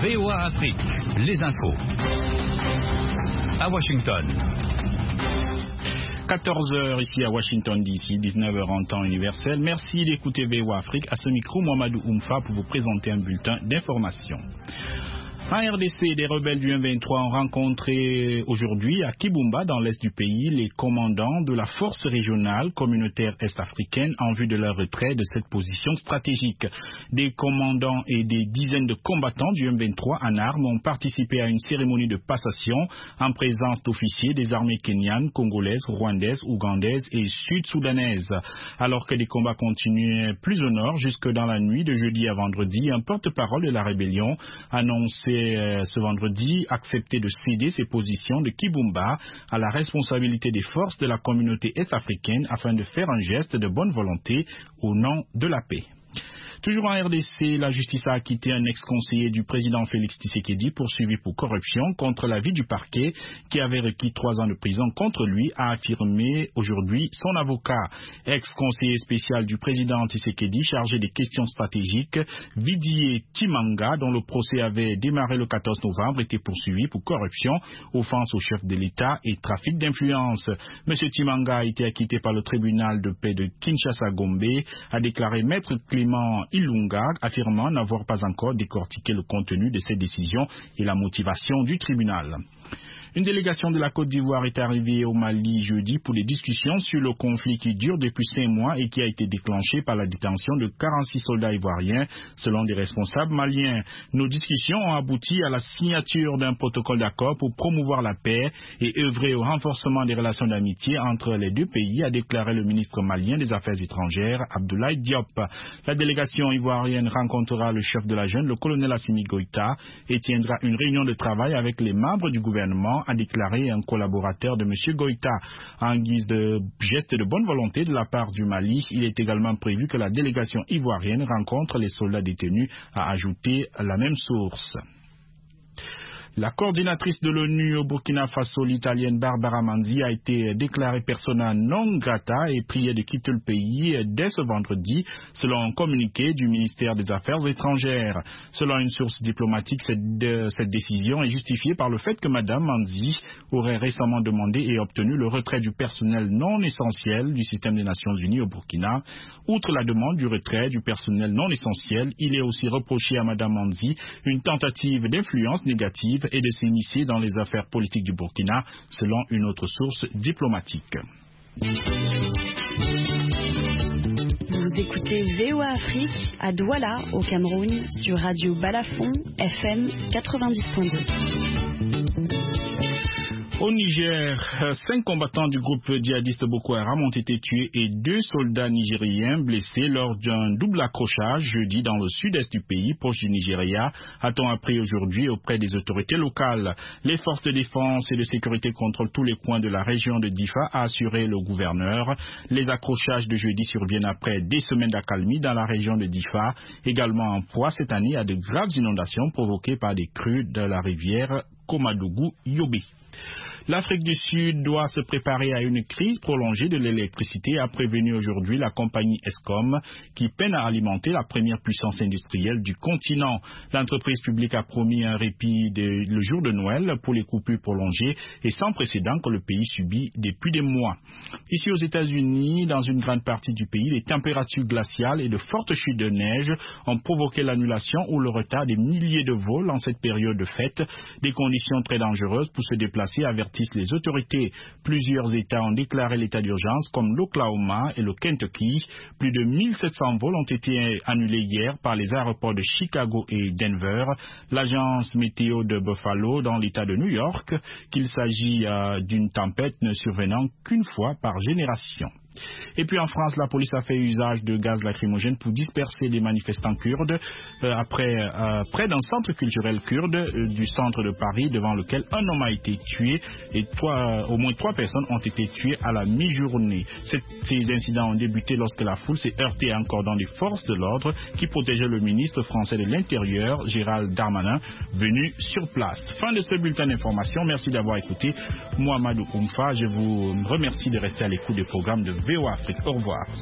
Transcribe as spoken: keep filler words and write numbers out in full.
V O A Afrique, les infos. À Washington. quatorze heures ici à Washington D C, dix-neuf heures en temps universel. Merci d'écouter V O A Afrique. À ce micro, Mohamedou Oumfa pour vous présenter un bulletin d'information. En R D C, des rebelles du M vingt-trois ont rencontré aujourd'hui à Kibumba, dans l'est du pays, les commandants de la force régionale communautaire est-africaine en vue de leur retrait de cette position stratégique. Des commandants et des dizaines de combattants du M vingt-trois en armes ont participé à une cérémonie de passation en présence d'officiers des armées kenyanes, congolaises, rwandaises, ougandaises et sud-soudanaises. Alors que les combats continuaient plus au nord jusque dans la nuit de jeudi à vendredi, un porte-parole de la rébellion annonçait ce vendredi accepter de céder ses positions de Kibumba à la responsabilité des forces de la communauté est-africaine afin de faire un geste de bonne volonté au nom de la paix. Toujours en R D C, la justice a acquitté un ex-conseiller du président Félix Tshisekedi poursuivi pour corruption contre l'avis du parquet qui avait requis trois ans de prison contre lui, a affirmé aujourd'hui son avocat. Ex-conseiller spécial du président Tshisekedi chargé des questions stratégiques, Vidier Timanga, dont le procès avait démarré le quatorze novembre, était poursuivi pour corruption, offense au chef de l'État et trafic d'influence. Monsieur Timanga a été acquitté par le tribunal de paix de Kinshasa-Gombe, a déclaré maître Clément Ilunga, affirmant n'avoir pas encore décortiqué le contenu de cette décision et la motivation du tribunal. Une délégation de la Côte d'Ivoire est arrivée au Mali jeudi pour des discussions sur le conflit qui dure depuis cinq mois et qui a été déclenché par la détention de quarante-six soldats ivoiriens, selon des responsables maliens. Nos discussions ont abouti à la signature d'un protocole d'accord pour promouvoir la paix et œuvrer au renforcement des relations d'amitié entre les deux pays, a déclaré le ministre malien des Affaires étrangères, Abdoulaye Diop. La délégation ivoirienne rencontrera le chef de la junte, le colonel Assimi Goïta, et tiendra une réunion de travail avec les membres du gouvernement, a déclaré un collaborateur de M. Goïta. En guise de geste de bonne volonté de la part du Mali, il est également prévu que la délégation ivoirienne rencontre les soldats détenus, a ajouté la même source. La coordinatrice de l'ONU au Burkina Faso, l'italienne Barbara Manzi, a été déclarée persona non grata et priée de quitter le pays dès ce vendredi, selon un communiqué du ministère des Affaires étrangères. Selon une source diplomatique, cette, de, cette décision est justifiée par le fait que Mme Manzi aurait récemment demandé et obtenu le retrait du personnel non essentiel du système des Nations Unies au Burkina. Outre la demande du retrait du personnel non essentiel, il est aussi reproché à Mme Manzi une tentative d'influence négative et de s'initier dans les affaires politiques du Burkina, selon une autre source diplomatique. Vous écoutez V O A Afrique à Douala, au Cameroun, sur Radio Balafon, F M quatre-vingt-dix point deux. Au Niger, cinq combattants du groupe djihadiste Boko Haram ont été tués et deux soldats nigériens blessés lors d'un double accrochage jeudi dans le sud-est du pays, proche du Nigeria, a-t-on appris aujourd'hui auprès des autorités locales. Les forces de défense et de sécurité contrôlent tous les coins de la région de Difa, a assuré le gouverneur. Les accrochages de jeudi surviennent après des semaines d'accalmie dans la région de Difa, également en proie cette année à de graves inondations provoquées par des crues de la rivière Komadougou-Yobe. L'Afrique du Sud doit se préparer à une crise prolongée de l'électricité, a prévenu aujourd'hui la compagnie Eskom, qui peine à alimenter la première puissance industrielle du continent. L'entreprise publique a promis un répit de, le jour de Noël pour les coupures prolongées et sans précédent que le pays subit depuis des mois. Ici aux États-Unis, dans une grande partie du pays, les températures glaciales et de fortes chutes de neige ont provoqué l'annulation ou le retard des milliers de vols en cette période de fête, des conditions très dangereuses pour se déplacer, avertissent les autorités. Plusieurs États ont déclaré l'état d'urgence comme l'Oklahoma et le Kentucky. Plus de mille sept cents vols ont été annulés hier par les aéroports de Chicago et Denver. L'agence météo de Buffalo dans l'état de New York qu'il s'agit euh, d'une tempête ne survenant qu'une fois par génération. Et puis en France, la police a fait usage de gaz lacrymogène pour disperser des manifestants kurdes euh, après, euh, près d'un centre culturel kurde euh, du centre de Paris, devant lequel un homme a été tué et trois, euh, au moins trois personnes ont été tuées à la mi-journée. Cette, ces incidents ont débuté lorsque la foule s'est heurtée à un cordon des forces de l'ordre qui protégeait le ministre français de l'Intérieur, Gérald Darmanin, venu sur place. Fin de ce bulletin d'information. Merci d'avoir écouté Mohamedou Oumfa. Je vous remercie de rester à l'écoute des programmes de V O A Afrique. Au revoir.